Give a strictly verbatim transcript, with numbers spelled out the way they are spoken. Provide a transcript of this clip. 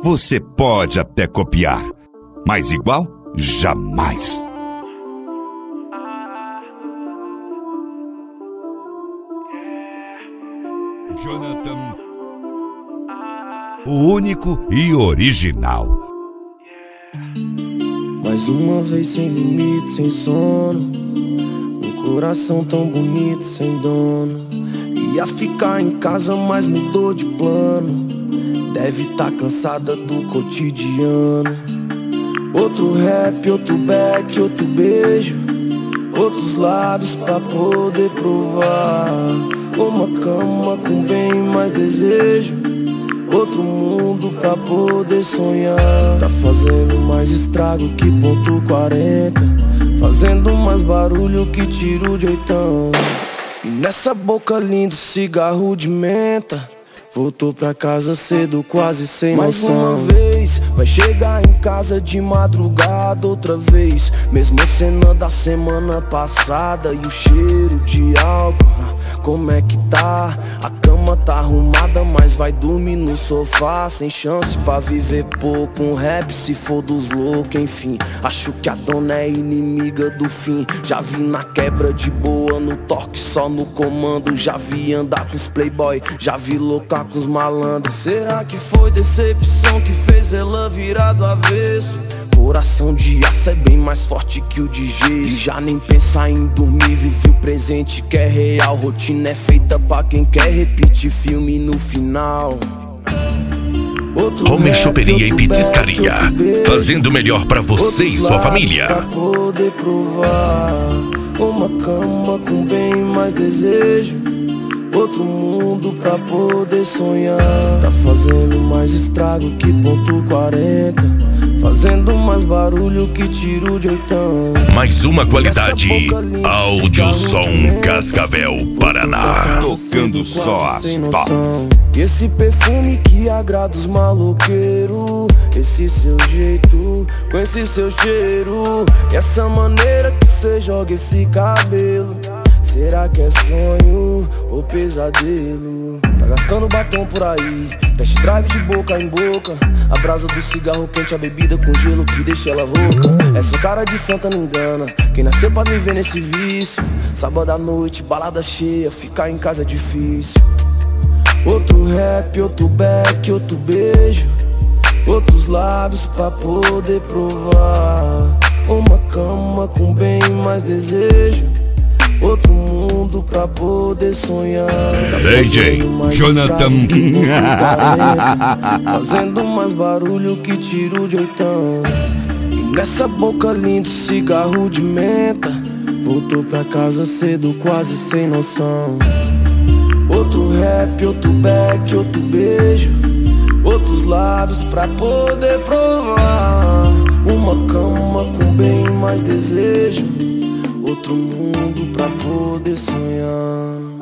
você pode até copiar, mas igual, jamais. Jonathan, o único e original. Mais uma vez sem limite, sem sono, um coração tão bonito, sem dono. Ia ficar em casa, mas mudou de plano. Deve tá cansada do cotidiano. Outro rap, outro back, outro beijo, outros lábios pra poder provar. Uma cama com bem mais desejo, outro mundo pra poder sonhar. Tá fazendo mais estrago que ponto quarenta, fazendo mais barulho que tiro de oitão. E nessa boca linda, cigarro de menta. Voltou pra casa cedo, quase sem noção. Mais uma vez, vai chegar em casa de madrugada outra vez. Mesma cena da semana passada e o cheiro de álcool. Como é que tá? A cama tá arrumada, mas vai dormir no sofá. Sem chance pra viver pouco, um rap se for dos loucos, enfim. Acho que a dona é inimiga do fim. Já vi na quebra de boa, no toque só no comando. Já vi andar com os playboy, já vi loucar com os malandros. Será que foi decepção que fez ela virar do avesso? Coração de aço é bem mais forte que o de gesso. E já nem pensar em dormir, vive o presente que é real. Rotina é feita pra quem quer repetir filme no final. Homer Choperia e Petiscaria, fazendo o melhor pra você e sua família. Pra poder provar uma cama com bem mais desejo, outro mundo pra poder sonhar. Tá fazendo mais estrago que ponto quarenta, fazendo mais barulho que tiro de oitão. Mais uma qualidade, Áudio Som Cascavel, Paraná. Tocando só as tops. Esse perfume que agrada os maloqueiros, esse seu jeito, com esse seu cheiro, e essa maneira que cê joga esse cabelo. Será que é sonho ou pesadelo? Tá gastando batom por aí, test drive de boca em boca. A brasa do cigarro quente, a bebida com gelo que deixa ela rouca. Essa cara de santa não engana quem nasceu pra viver nesse vício. Sábado à noite, balada cheia, ficar em casa é difícil. Outro rap, outro back, outro beijo, outros lábios pra poder provar. Uma cama com bem mais desejo, outro mundo pra poder sonhar. Tá D J Jonathan, quarenta, fazendo mais barulho que tiro de oitão. E nessa boca linda, cigarro de menta. Voltou pra casa cedo, quase sem noção. Outro rap, outro back, outro beijo, outros lábios pra poder provar. Uma cama com bem mais desejo, outro mundo pra poder sonhar.